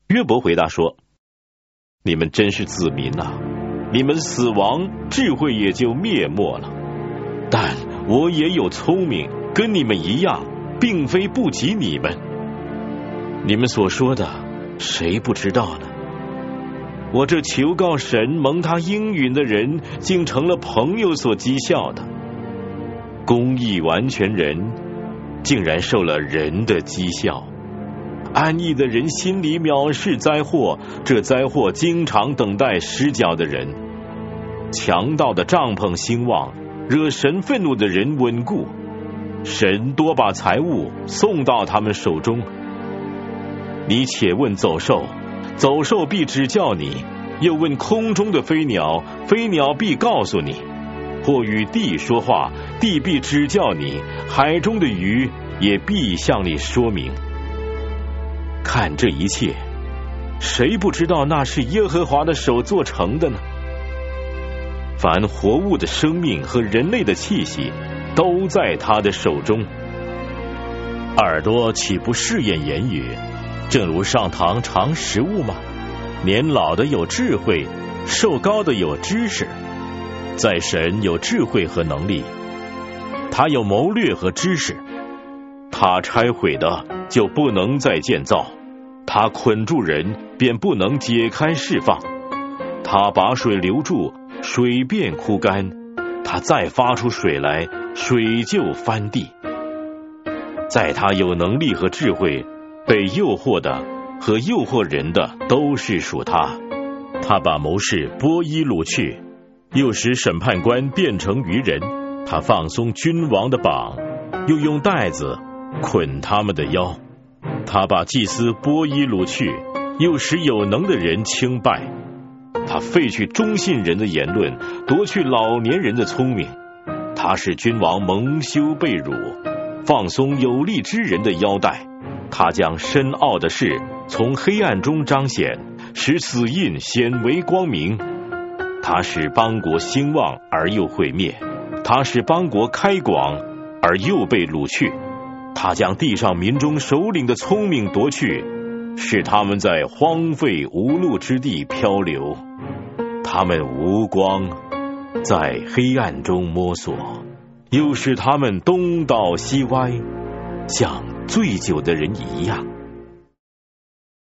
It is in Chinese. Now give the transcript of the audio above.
约伯回答说：你们真是子民啊，你们死亡，智慧也就灭没了。但我也有聪明，跟你们一样，并非不及你们。你们所说的，谁不知道呢？我这求告神蒙他应允的人，竟成了朋友所讥笑的。公义完全人，竟然受了人的讥笑。安逸的人心里藐视灾祸，这灾祸经常等待施脚的人。强盗的帐篷兴旺，惹神愤怒的人稳固。神多把财物送到他们手中。你且问走兽，走兽必指教你；又问空中的飞鸟，飞鸟必告诉你；或与地说话，地必指教你；海中的鱼也必向你说明。看这一切，谁不知道那是耶和华的手做成的呢？凡活物的生命和人类的气息，都在他的手中。耳朵岂不试验言语？正如上堂尝食物吗？年老的有智慧，寿高的有知识。在神有智慧和能力，他有谋略和知识。他拆毁的就不能再建造，他捆住人便不能解开释放。他把水留住，水便枯干；他再发出水来，水就翻地。在他有能力和智慧，被诱惑的和诱惑人的都是属他。他把谋士剥衣掳去，又使审判官变成愚人。他放松君王的绑，又用带子捆他们的腰。他把祭司剥衣掳去，又使有能的人倾败。他废去忠信人的言论，夺去老年人的聪明。他使君王蒙羞被辱，放松有力之人的腰带。他将深奥的事从黑暗中彰显，使死印显为光明。他使邦国兴旺而又毁灭，他使邦国开广而又被掳去。他将地上民中首领的聪明夺去，使他们在荒废无路之地漂流。他们无光，在黑暗中摸索，又使他们东倒西歪，像醉酒的人一样。